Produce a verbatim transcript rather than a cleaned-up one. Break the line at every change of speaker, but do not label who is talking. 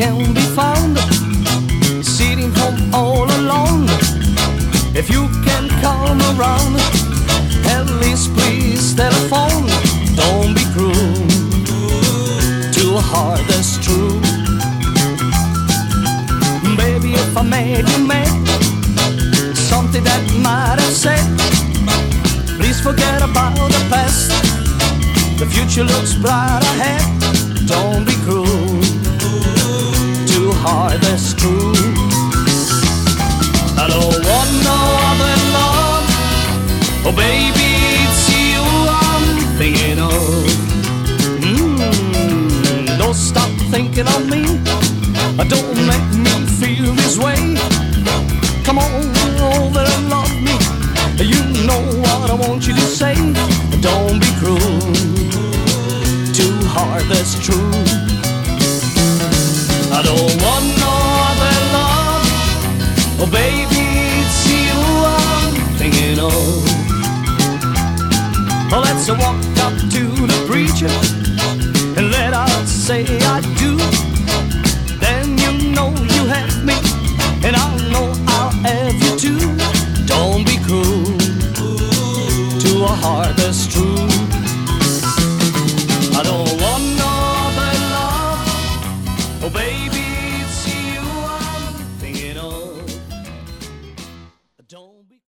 can be found sitting home all alone. If you can come around, at least please telephone. Don't be cruel to a heart that's true. Baby, if I made you mad, something that might have said, please forget about the past. The future looks bright ahead. Don't be cruel to a heart that's true. I don't want no other love. Oh baby, it's you I'm thinking of. Mm, don't stop thinking of me. Don't make me feel this way. Come on over and love me. You know what I want you to say. Don't be cruel to a heart that's true. I don't want no other love. Oh baby, it's you I'm thinking of. Well, let's walk up to the preacher and let us say I do.